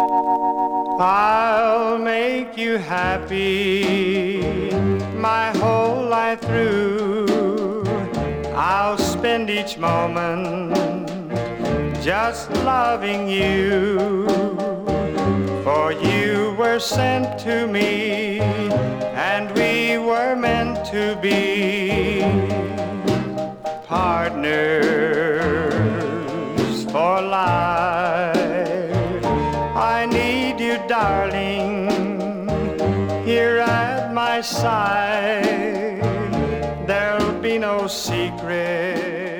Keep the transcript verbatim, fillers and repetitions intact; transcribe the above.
I'll make you happy my whole life through. I'll spend each moment just loving you. For you were sent to me, and we were meant to be partners for life. I need you, darling, here at my side. There'll be no secret